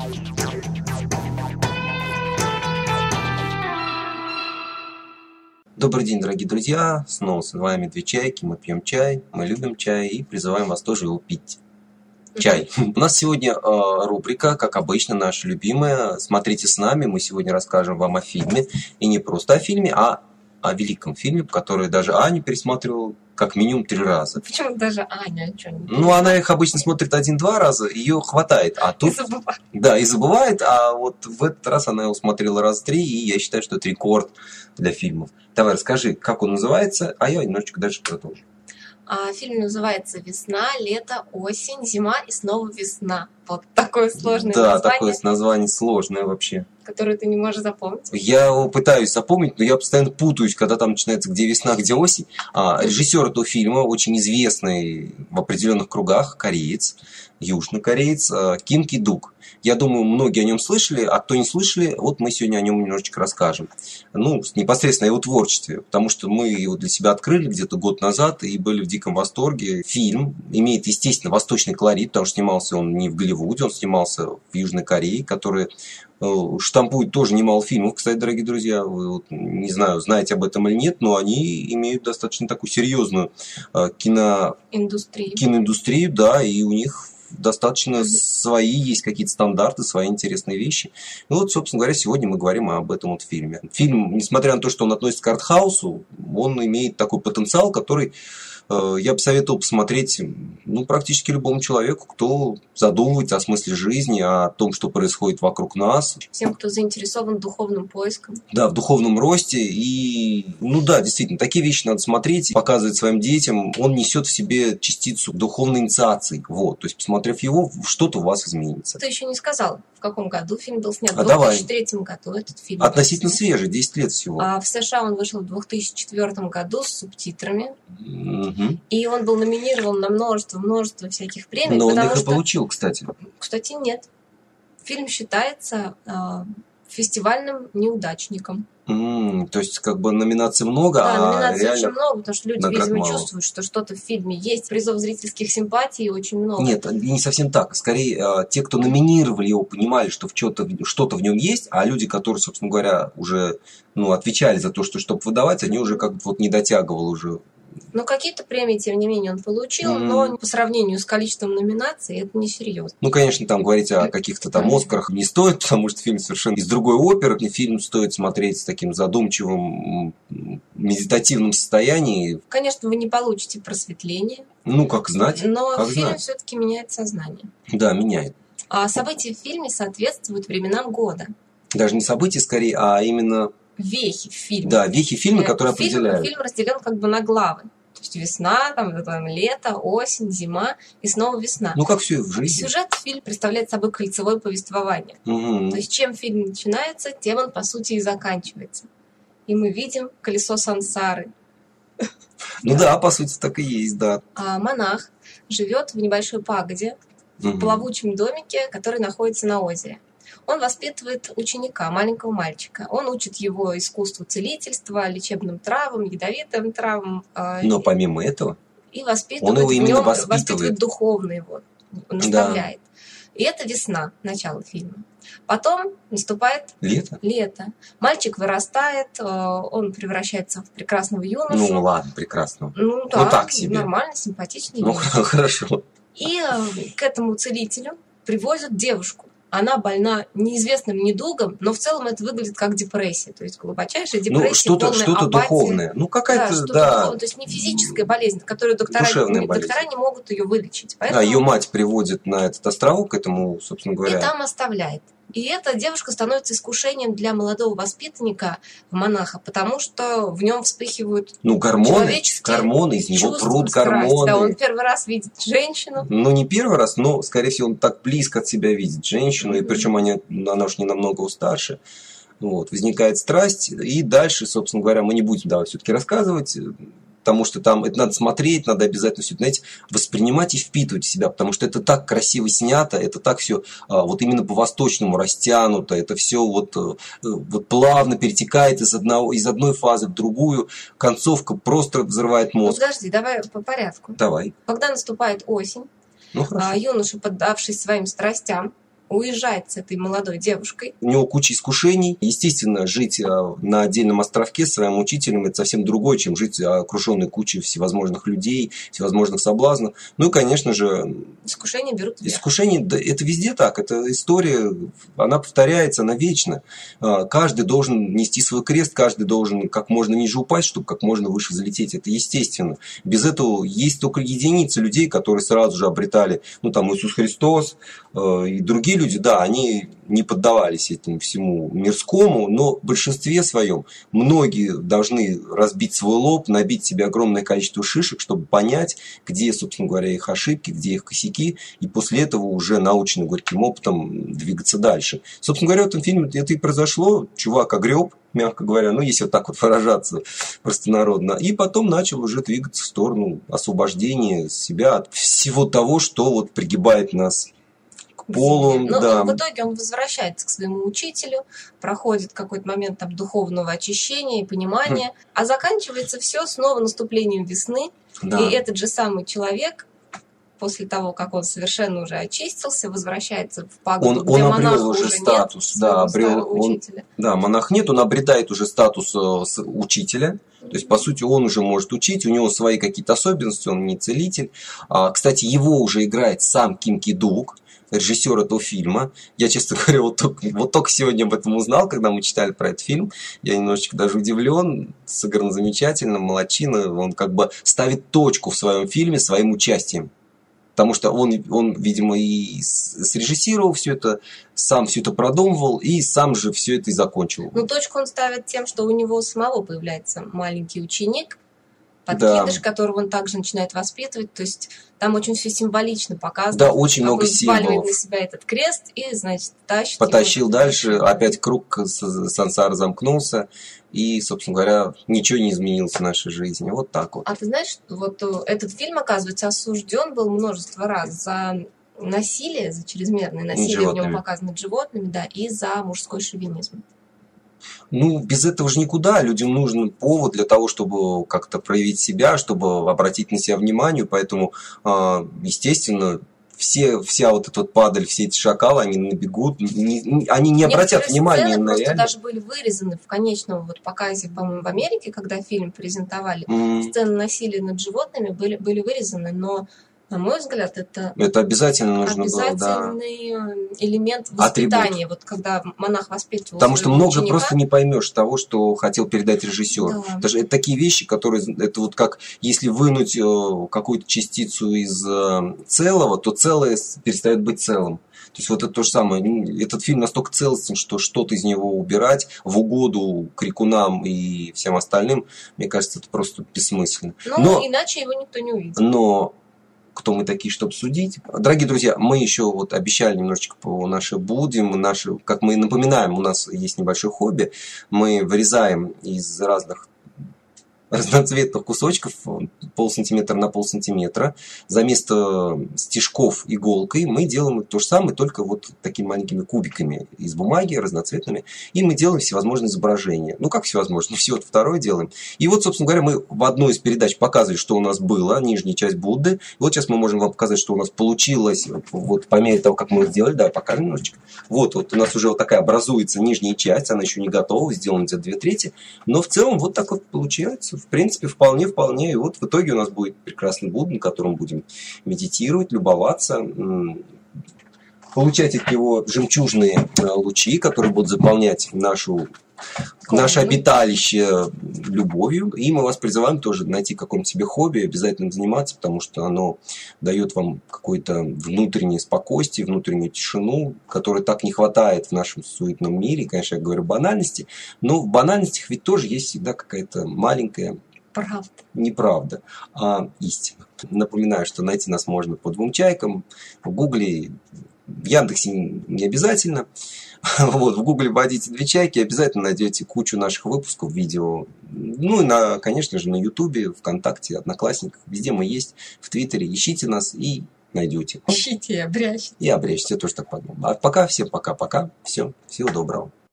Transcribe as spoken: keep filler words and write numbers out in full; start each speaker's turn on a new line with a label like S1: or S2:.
S1: Добрый день, дорогие друзья! Снова с вами две чайки. Мы пьем чай, мы любим чай и призываем вас тоже его пить. Чай. У нас сегодня э, рубрика, как обычно, наша любимая. Смотрите с нами. Мы сегодня расскажем вам о фильме. И не просто о фильме, а о великом фильме, который даже Аня пересматривала как минимум три раза.
S2: Почему даже Аня? Что, не
S1: ну, она их обычно смотрит один-два раза, ее хватает. А тут...
S2: И забывает.
S1: Да, и забывает, а вот в этот раз она его смотрела раз три, и я считаю, что это рекорд для фильмов. Давай, расскажи, как он называется, а я немножечко дальше продолжу.
S2: А, фильм называется «Весна, лето, осень, зима и снова весна». Вот такое сложное
S1: да,
S2: название.
S1: Да, такое название сложное вообще.
S2: Которое ты не можешь запомнить.
S1: Я его пытаюсь запомнить, но я постоянно путаюсь, когда там начинается где весна, где осень. А, режиссер этого фильма, очень известный в определенных кругах, кореец, южный кореец, Ким Ки Дук. Я думаю, многие о нем слышали, а кто не слышали, вот мы сегодня о нем немножечко расскажем. Ну, непосредственно о его творчестве, потому что мы его для себя открыли где-то год назад и были в диком восторге. Фильм имеет, естественно, восточный колорит, потому что снимался он не в Голливуде, он снимался в Южной Корее, которая штампует тоже немало фильмов. Кстати, дорогие друзья, вы, вот, не знаю, знаете об этом или нет, но они имеют достаточно такую серьезную кино...
S2: Индустрию.
S1: киноиндустрию, да, и у них достаточно mm-hmm. свои есть какие-то стандарты, свои интересные вещи. Ну вот, собственно говоря, сегодня мы говорим об этом вот фильме. Фильм, несмотря на то, что он относится к артхаусу, он имеет такой потенциал, который э, я бы советовал посмотреть ну, практически любому человеку, кто задумывается о смысле жизни, о том, что происходит вокруг нас.
S2: Всем, кто заинтересован духовным поиском.
S1: Да, в духовном росте. И, ну да, действительно, такие вещи надо смотреть, показывать своим детям. Он несет в себе частицу духовной инициации. Вот, то есть, посмотрев его, что-то у вас изменится.
S2: Ты еще не сказал, в каком году фильм был снят.
S1: А
S2: в две тысячи третьем году этот фильм.
S1: Относительно свежий, десять лет всего.
S2: А в США он вышел в две тысячи четвёртом году с субтитрами.
S1: Угу.
S2: И он был номинирован на множество-множество всяких премий.
S1: Но он их
S2: что...
S1: и получил, кстати.
S2: Кстати, нет. Фильм считается э, фестивальным неудачником.
S1: Mm, то есть, как бы номинаций много,
S2: да,
S1: а
S2: номинаций
S1: реально
S2: очень много, потому что люди, видимо,
S1: мало.
S2: чувствуют, что что-то в фильме есть. Призов зрительских симпатий очень много.
S1: Нет, не совсем так. Скорее, те, кто номинировали его, понимали, что что-то, что-то в нем есть, а люди, которые, собственно говоря, уже ну, отвечали за то, что чтобы выдавать, они уже как бы вот не дотягивали уже.
S2: Но какие-то премии, тем не менее, он получил, mm. но по сравнению с количеством номинаций это несерьезно.
S1: Ну, конечно, там говорить о каких-то там Оскарах не стоит, потому что фильм совершенно из другой оперы. Фильм стоит смотреть с таким задумчивым, медитативным состоянием.
S2: Конечно, вы не получите просветление.
S1: Ну, как знать.
S2: Но
S1: как
S2: фильм
S1: знать.
S2: все-таки меняет сознание.
S1: Да, меняет.
S2: А события в фильме соответствуют временам года.
S1: Даже не события, скорее, а именно...
S2: Вехи в фильме.
S1: Да, вехи в фильме, которые
S2: фильм,
S1: определяют.
S2: Фильм разделен как бы на главы. То есть весна, там, там, лето, осень, зима и снова весна.
S1: Ну, как все в жизни.
S2: Сюжет фильма представляет собой кольцевое повествование.
S1: Угу.
S2: То есть чем фильм начинается, тем он, по сути, и заканчивается. И мы видим колесо сансары.
S1: Ну да, по сути, так и есть, да.
S2: А монах живет в небольшой пагоде, в плавучем домике, который находится на озере. Он воспитывает ученика, маленького мальчика. Он учит его искусству целительства, лечебным травам, ядовитым травам.
S1: Но помимо этого,
S2: и воспитывает,
S1: он его именно
S2: нем,
S1: воспитывает.
S2: воспитывает духовно его, наставляет. Да. И это весна, начало фильма. Потом наступает
S1: лето.
S2: лето. Мальчик вырастает, он превращается в прекрасного юношу.
S1: Ну ладно, прекрасного.
S2: Ну да,
S1: ну, так себе.
S2: Нормально, симпатичный.
S1: Ну хорошо.
S2: И к этому целителю привозят девушку. Она больна неизвестным недугом, но в целом это выглядит как депрессия. То есть глубочайшая депрессия,
S1: ну, что-то,
S2: полная
S1: что-то
S2: апатия.
S1: Духовное. Ну, какая-то,
S2: да. Что-то
S1: да.
S2: духовное. То есть не физическая болезнь, которую доктора, не, доктора не могут ее вылечить. Поэтому...
S1: Да, ее мать приводит на этот островок, к этому, собственно говоря.
S2: И там оставляет. И эта девушка становится искушением для молодого воспитанника, монаха, потому что в нем вспыхивают
S1: ну, гормоны,
S2: человеческие
S1: гормоны, из него
S2: чувства,
S1: прут
S2: страсть.
S1: гормоны.
S2: Да, он первый раз видит женщину.
S1: Ну, не первый раз, но, скорее всего, он так близко от себя видит женщину, mm-hmm. и причем они, она уж не намного старше. Вот, возникает страсть, и дальше, собственно говоря, мы не будем давай все-таки рассказывать, потому что там это надо смотреть, надо обязательно все, знаете, воспринимать и впитывать в себя, потому что это так красиво снято, это так все вот именно по-восточному растянуто, это все вот, вот плавно перетекает из, одного, из одной фазы в другую, концовка просто взрывает мозг.
S2: Ну, подожди, давай по порядку.
S1: Давай.
S2: Когда наступает осень,
S1: ну,
S2: юноша, поддавшись своим страстям, уезжает с этой молодой девушкой.
S1: У него куча искушений. Естественно, жить на отдельном островке с своим учителем – это совсем другое, чем жить окруженной кучей всевозможных людей, всевозможных соблазнов. Ну и, конечно же…
S2: Искушения берут вверх.
S1: Искушения, да, это везде так. Это история, она повторяется, она вечна. Каждый должен нести свой крест, каждый должен как можно ниже упасть, чтобы как можно выше залететь. Это естественно. Без этого есть только единицы людей, которые сразу же обретали, ну там Иисус Христос и другие люди, да, они не поддавались этому всему мирскому, но в большинстве своем многие должны разбить свой лоб, набить себе огромное количество шишек, чтобы понять, где, собственно говоря, их ошибки, где их косяки, и после этого уже научно горьким опытом двигаться дальше. Собственно говоря, в этом фильме это и произошло. Чувак огреб, мягко говоря, ну, если вот так вот выражаться простонародно, и потом начал уже двигаться в сторону освобождения себя от всего того, что вот пригибает нас к полу.
S2: Но
S1: да.
S2: в итоге он возвращается к своему учителю, проходит какой-то момент там духовного очищения и понимания, хм. а заканчивается все снова наступлением весны, да. и этот же самый человек, после того, как он совершенно уже очистился, возвращается в пагоду,
S1: он,
S2: где
S1: он
S2: монаха
S1: обрел уже
S2: уже
S1: статус,
S2: нет,
S1: да, обрел, он,
S2: учителя.
S1: Да, монах нет, он обретает уже статус э, учителя. То есть, по сути, он уже может учить, у него свои какие-то особенности, он не целитель. А, кстати, его уже играет сам Ким Ки-дук, режиссер этого фильма. Я, честно говоря, вот только, вот только сегодня об этом узнал, когда мы читали про этот фильм. Я немножечко даже удивлен, сыгран замечательно, молодчина. Он как бы ставит точку в своем фильме своим участием. Потому что он, он, видимо, и срежиссировал все это, сам все это продумывал, и сам же все это и закончил.
S2: Ну, точку он ставит тем, что у него самого появляется маленький ученик, подкидыш, да. которого он также начинает воспитывать. То есть там очень все символично показано.
S1: Да, очень много
S2: символов. Он
S1: символов.
S2: на себя этот крест и, значит, тащит.
S1: Потащил дальше, опять круг сансары замкнулся. И, собственно говоря, ничего не изменилось в нашей жизни. Вот так вот.
S2: А ты знаешь, вот этот фильм, оказывается, осужден был множество раз за насилие, за чрезмерное насилие, в нем показано над животными, да, и за мужской шовинизм.
S1: Ну, без этого же никуда. Людям нужен повод для того, чтобы как-то проявить себя, чтобы обратить на себя внимание. Поэтому, естественно, все, вся вот эта вот падаль, все эти шакалы, они набегут, не, они не обратят
S2: Некоторые
S1: внимания на
S2: просто
S1: реально.
S2: Даже были вырезаны в конечном вот показе, по-моему, в Америке, когда фильм презентовали.
S1: Mm.
S2: Сцены насилия над животными были, были вырезаны, но, на мой взгляд, это,
S1: это обязательно нужно
S2: обязательный
S1: было, да.
S2: элемент воспитания.
S1: Атрибут.
S2: Вот когда монах воспитывал
S1: Потому что много
S2: ученика,
S1: просто не поймешь того, что хотел передать режиссер.
S2: Да.
S1: Даже это такие вещи, которые, это вот как если вынуть какую-то частицу из целого, то целое перестает быть целым. То есть вот это то же самое. Этот фильм настолько целостен, что что-то из него убирать в угоду крикунам и всем остальным, мне кажется, это просто бессмысленно.
S2: Ну,
S1: но,
S2: иначе его никто не увидит.
S1: Но кто мы такие, чтобы судить? Дорогие друзья, мы еще вот обещали немножечко по нашей будем, наши, как мы напоминаем, у нас есть небольшое хобби, мы вырезаем из разных разноцветных кусочков полсантиметра на полсантиметра. За место стежков иголкой мы делаем то же самое, только вот такими маленькими кубиками из бумаги, разноцветными. И мы делаем всевозможные изображения. Ну, как всевозможные? Все вот второе делаем. И вот, собственно говоря, мы в одной из передач показывали, что у нас было, нижняя часть Будды. И вот сейчас мы можем вам показать, что у нас получилось, вот по мере того, как мы сделали. Давай покажем немножечко. Вот, вот у нас уже вот такая образуется нижняя часть, она еще не готова, сделана где-то две трети. Но в целом вот так вот получается. В принципе, вполне-вполне. И вот в итоге у нас будет прекрасный Будда, на котором будем медитировать, любоваться, получать от него жемчужные лучи, которые будут заполнять нашу, наше обиталище любовью. И мы вас призываем тоже найти какое-нибудь себе хобби, обязательно заниматься, потому что оно дает вам какое-то внутреннее спокойствие, внутреннюю тишину, которой так не хватает в нашем суетном мире. Конечно, я говорю банальности, но в банальностях ведь тоже есть всегда какая-то маленькая
S2: правда.
S1: Неправда, а истина. Напоминаю, что найти нас можно по двум чайкам, в Гугле, в Яндексе не обязательно. Вот, в Гугле вводите две чайки, обязательно найдете кучу наших выпусков, видео. Ну и, на, конечно же, на Ютубе, ВКонтакте, Одноклассниках. Везде мы есть, в Твиттере. Ищите нас и найдете.
S2: Ищите и обрящите.
S1: И обрящите, я тоже так подумал. А пока, всем пока-пока. Все, всего доброго.